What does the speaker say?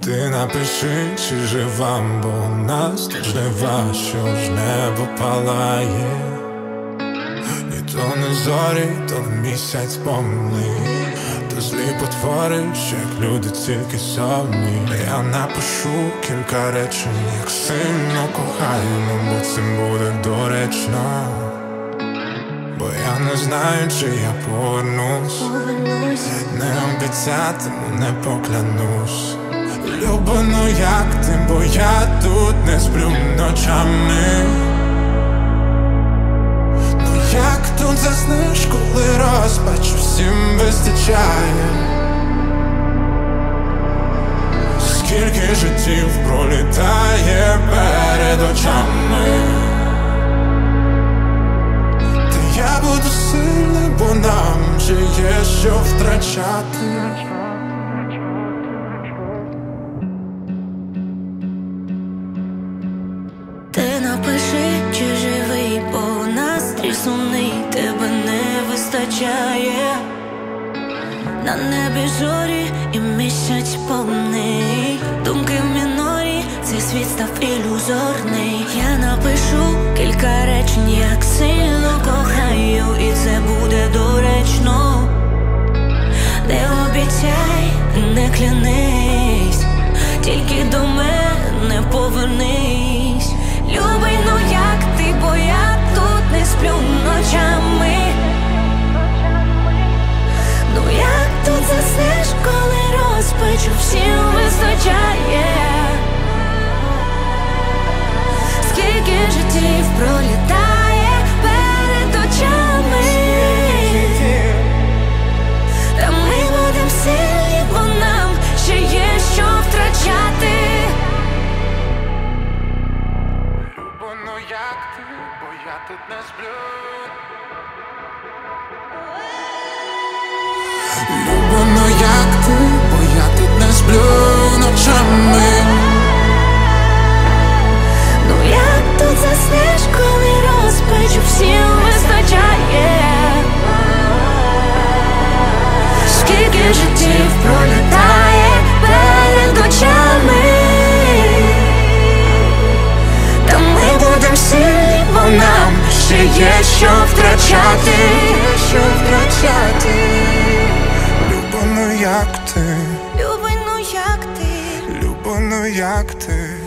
Ти напиши, чи жива, бо у нас тут жнива, що ж небо палає. І то не зорі, то місяць повний, то злі потвори, що як люди тільки сьогодні. Я напишу кілька речень, як сильно кохаємо, бо цим буде доречно. Бо я не знаю, чи я повернусь. Не обіцятиму, не поклянусь. Люба, ну як ти, бо я тут не сплю ночами. Ну як тут заснеш, коли розпачу всім вистачає? Скільки життів пролітає перед очами. Та я буду сильний, бо нам ще є що втрачати. Ти напиши, чи живий, бо настрій сумний, тебе не вистачає. На небі зорі і місяць повний, думки в мінорі, цей світ став ілюзорний. Я напишу кілька речень, як сильно кохаю, і це буде доречно. Не обіцяй, не клянись, тільки до мене повернись. Любий, ну як ти, бо я тут не сплю ночами. Ну як тут заснеш, коли розпачу всім вистачає? Скільки життів пролітає перед очами. Та ми будем сильні, бо нам ще є що втрачати. Любо, ну як ти, бо я тут не сплю. Любо, ну як ти, бо я тут не сплю ночами. Ну як тут заснеш, коли розпачу всім вистачає? Скільки життів пролітає перед очами. Та ми будем сильні, бо нам ще є що втрачати. Любо, ну як ти, Любий, ну як ти? Любо, ну як ти.